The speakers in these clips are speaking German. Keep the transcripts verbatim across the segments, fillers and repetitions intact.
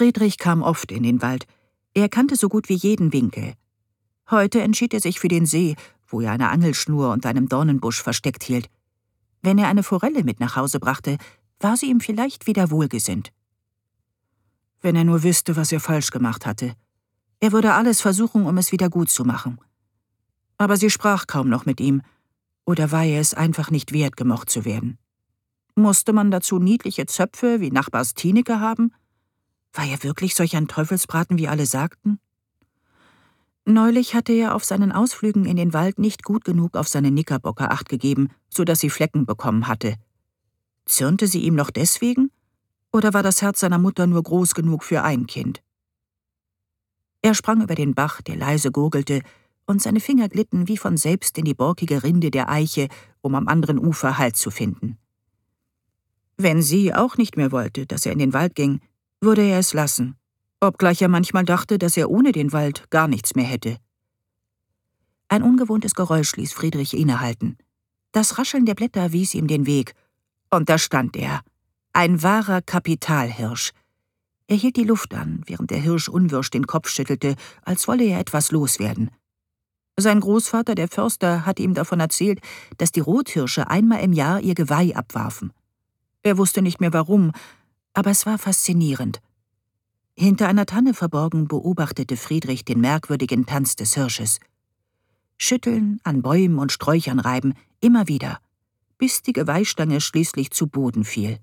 Friedrich kam oft in den Wald. Er kannte so gut wie jeden Winkel. Heute entschied er sich für den See, wo er eine Angelschnur unter einem Dornenbusch versteckt hielt. Wenn er eine Forelle mit nach Hause brachte, war sie ihm vielleicht wieder wohlgesinnt. Wenn er nur wüsste, was er falsch gemacht hatte. Er würde alles versuchen, um es wieder gut zu machen. Aber sie sprach kaum noch mit ihm, oder war er es einfach nicht wert, gemocht zu werden? Musste man dazu niedliche Zöpfe wie Nachbars Tineke haben? War er wirklich solch ein Teufelsbraten, wie alle sagten? Neulich hatte er auf seinen Ausflügen in den Wald nicht gut genug auf seine Knickerbocker Acht gegeben, so dass sie Flecken bekommen hatte. Zürnte sie ihm noch deswegen? Oder war das Herz seiner Mutter nur groß genug für ein Kind? Er sprang über den Bach, der leise gurgelte, und seine Finger glitten wie von selbst in die borkige Rinde der Eiche, um am anderen Ufer Halt zu finden. Wenn sie auch nicht mehr wollte, dass er in den Wald ging, würde er es lassen, obgleich er manchmal dachte, dass er ohne den Wald gar nichts mehr hätte. Ein ungewohntes Geräusch ließ Friedrich innehalten. Das Rascheln der Blätter wies ihm den Weg, und da stand er, ein wahrer Kapitalhirsch. Er hielt die Luft an, während der Hirsch unwirsch den Kopf schüttelte, als wolle er etwas loswerden. Sein Großvater, der Förster, hatte ihm davon erzählt, dass die Rothirsche einmal im Jahr ihr Geweih abwarfen. Er wusste nicht mehr warum, aber es war faszinierend. Hinter einer Tanne verborgen beobachtete Friedrich den merkwürdigen Tanz des Hirsches. Schütteln, an Bäumen und Sträuchern reiben, immer wieder, bis die Geweihstange schließlich zu Boden fiel.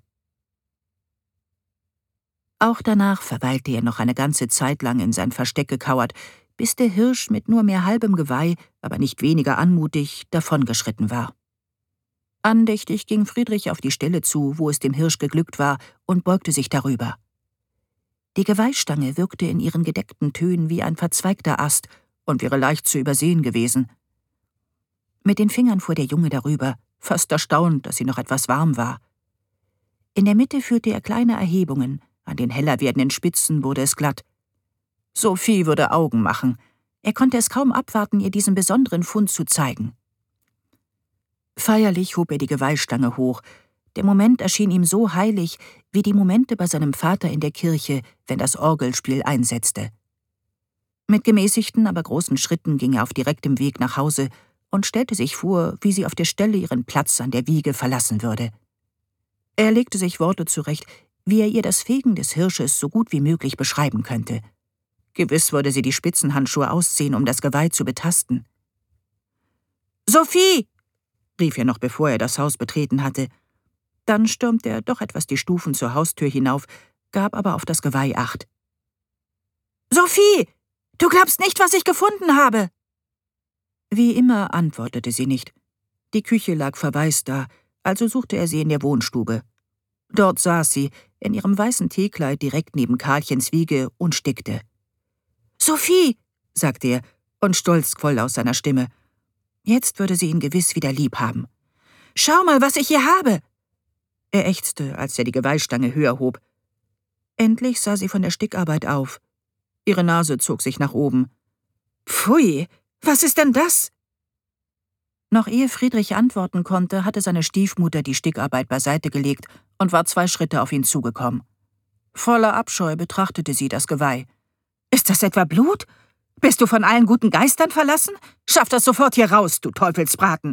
Auch danach verweilte er noch eine ganze Zeit lang in sein Versteck gekauert, bis der Hirsch mit nur mehr halbem Geweih, aber nicht weniger anmutig, davongeschritten war. Andächtig ging Friedrich auf die Stelle zu, wo es dem Hirsch geglückt war, und beugte sich darüber. Die Geweihstange wirkte in ihren gedeckten Tönen wie ein verzweigter Ast und wäre leicht zu übersehen gewesen. Mit den Fingern fuhr der Junge darüber, fast erstaunt, dass sie noch etwas warm war. In der Mitte führte er kleine Erhebungen, an den heller werdenden Spitzen wurde es glatt. Sophie würde Augen machen. Er konnte es kaum abwarten, ihr diesen besonderen Fund zu zeigen. Feierlich hob er die Geweihstange hoch. Der Moment erschien ihm so heilig, wie die Momente bei seinem Vater in der Kirche, wenn das Orgelspiel einsetzte. Mit gemäßigten, aber großen Schritten ging er auf direktem Weg nach Hause und stellte sich vor, wie sie auf der Stelle ihren Platz an der Wiege verlassen würde. Er legte sich Worte zurecht, wie er ihr das Fegen des Hirsches so gut wie möglich beschreiben könnte. Gewiss würde sie die Spitzenhandschuhe ausziehen, um das Geweih zu betasten. »Sophie!« rief er noch, bevor er das Haus betreten hatte. Dann stürmte er doch etwas die Stufen zur Haustür hinauf, gab aber auf das Geweih Acht. »Sophie! Du glaubst nicht, was ich gefunden habe!« Wie immer antwortete sie nicht. Die Küche lag verwaist da, also suchte er sie in der Wohnstube. Dort saß sie, in ihrem weißen Teekleid direkt neben Karlchens Wiege und stickte. »Sophie«, sagte er, und Stolz quoll aus seiner Stimme. Jetzt würde sie ihn gewiss wieder lieb haben. »Schau mal, was ich hier habe!« Er ächzte, als er die Geweihstange höher hob. Endlich sah sie von der Stickarbeit auf. Ihre Nase zog sich nach oben. »Pfui, was ist denn das?« Noch ehe Friedrich antworten konnte, hatte seine Stiefmutter die Stickarbeit beiseite gelegt und war zwei Schritte auf ihn zugekommen. Voller Abscheu betrachtete sie das Geweih. »Ist das etwa Blut? Bist du von allen guten Geistern verlassen? Schaff das sofort hier raus, du Teufelsbraten!«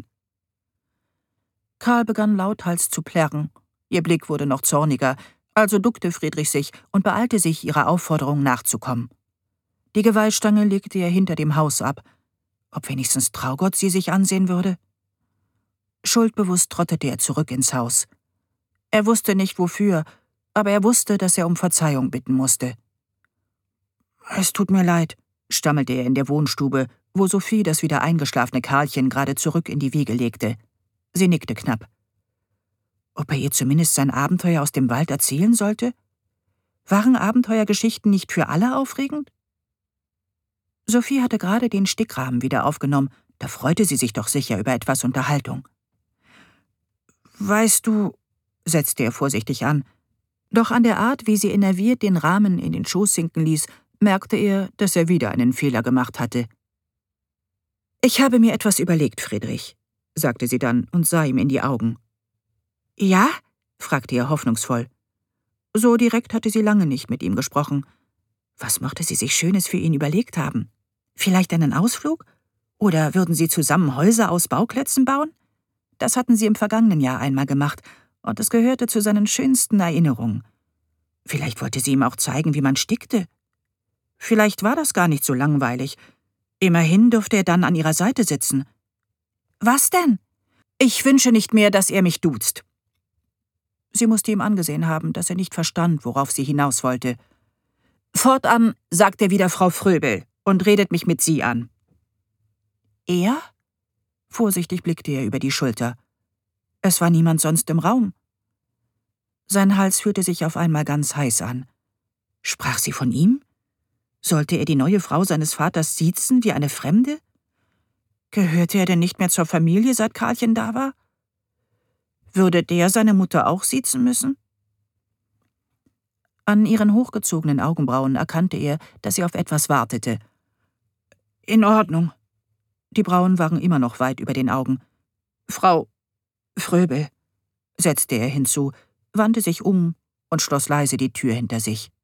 Karl begann lauthals zu plärren. Ihr Blick wurde noch zorniger, also duckte Friedrich sich und beeilte sich, ihrer Aufforderung nachzukommen. Die Geweihstange legte er hinter dem Haus ab. Ob wenigstens Traugott sie sich ansehen würde? Schuldbewusst trottete er zurück ins Haus. Er wusste nicht wofür, aber er wusste, dass er um Verzeihung bitten musste. »Es tut mir leid«, stammelte er in der Wohnstube, wo Sophie das wieder eingeschlafene Karlchen gerade zurück in die Wiege legte. Sie nickte knapp. Ob er ihr zumindest sein Abenteuer aus dem Wald erzählen sollte? Waren Abenteuergeschichten nicht für alle aufregend? Sophie hatte gerade den Stickrahmen wieder aufgenommen, da freute sie sich doch sicher über etwas Unterhaltung. »Weißt du«, setzte er vorsichtig an, doch an der Art, wie sie enerviert den Rahmen in den Schoß sinken ließ, merkte er, dass er wieder einen Fehler gemacht hatte. »Ich habe mir etwas überlegt, Friedrich«, sagte sie dann und sah ihm in die Augen. »Ja?« fragte er hoffnungsvoll. So direkt hatte sie lange nicht mit ihm gesprochen. Was mochte sie sich Schönes für ihn überlegt haben? Vielleicht einen Ausflug? Oder würden sie zusammen Häuser aus Bauklötzen bauen? Das hatten sie im vergangenen Jahr einmal gemacht, und es gehörte zu seinen schönsten Erinnerungen. Vielleicht wollte sie ihm auch zeigen, wie man stickte. Vielleicht war das gar nicht so langweilig. Immerhin durfte er dann an ihrer Seite sitzen. »Was denn?« »Ich wünsche nicht mehr, dass er mich duzt.« Sie musste ihm angesehen haben, dass er nicht verstand, worauf sie hinaus wollte. »Fortan sagt er wieder Frau Fröbel und redet mich mit Sie an.« »Er?« Vorsichtig blickte er über die Schulter. Es war niemand sonst im Raum. Sein Hals fühlte sich auf einmal ganz heiß an. Sprach sie von ihm? Sollte er die neue Frau seines Vaters siezen wie eine Fremde? Gehörte er denn nicht mehr zur Familie, seit Karlchen da war? Würde der seine Mutter auch siezen müssen? An ihren hochgezogenen Augenbrauen erkannte er, dass sie auf etwas wartete. »In Ordnung.« Die Brauen waren immer noch weit über den Augen. »Frau Fröbel«, setzte er hinzu, wandte sich um und schloss leise die Tür hinter sich.